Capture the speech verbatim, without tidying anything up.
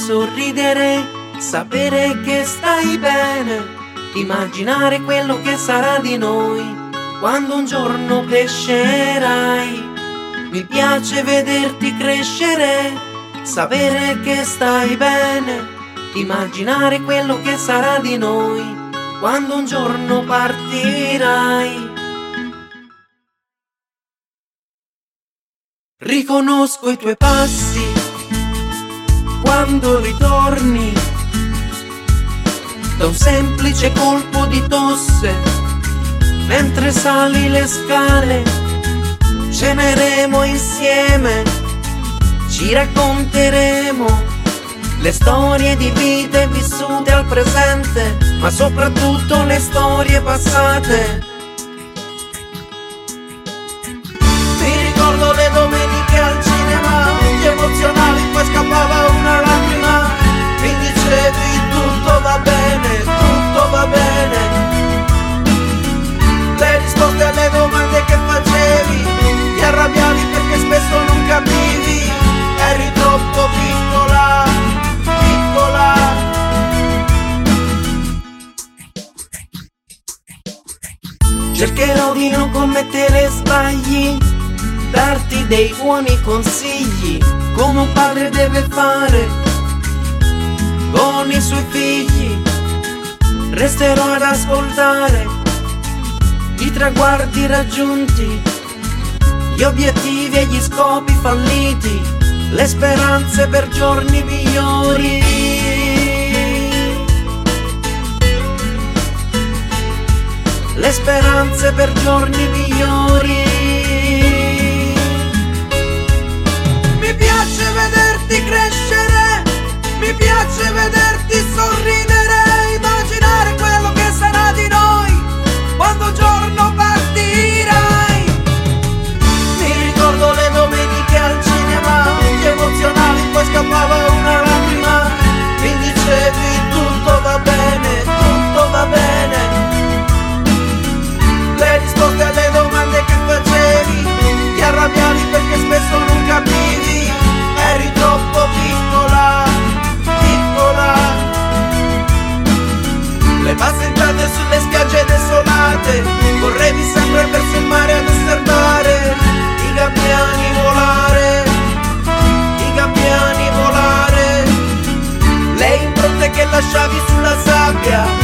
sorridere, sapere che stai bene, immaginare quello che sarà di noi quando un giorno crescerai. Mi piace vederti crescere, sapere che stai bene, immaginare quello che sarà di noi quando un giorno partirai. Riconosco i tuoi passi quando ritorni da un semplice colpo di tosse. Mentre sali le scale ceneremo insieme, ci racconteremo le storie di vite vissute al presente, ma soprattutto le storie passate. Mi ricordo le domeniche al cinema, gli emozionali, poi scappava una lacrima. Mi dicevi tutto va bene, tutto va bene. Le risposte alle domande che facevi, ti arrabbiavi perché spesso non capivi. Eri troppo piccola, piccola. Cercherò di non commettere sbagli, darti dei buoni consigli, come un padre deve fare con i suoi figli. Resterò ad ascoltare i traguardi raggiunti, gli obiettivi e gli scopi falliti, le speranze per giorni migliori. Le speranze per giorni migliori. Mi piace vederti crescere, mi piace vederti sorridere, immaginare quello che sarà di noi quando un giorno partirai. Mi ricordo le domeniche al cinema, gli emozionali, poi scappava una lacrima. Mi dicevi tutto va bene, tutto va bene. Le risposte alle domande che facevi, ti arrabbiavi perché spesso non capivi. Eri troppo piccola, piccola. Le passeggiate sulle spiagge desolate, correvi sempre verso il mare ad osservare i gabbiani volare, i gabbiani volare. Le impronte che lasciavi sulla sabbia,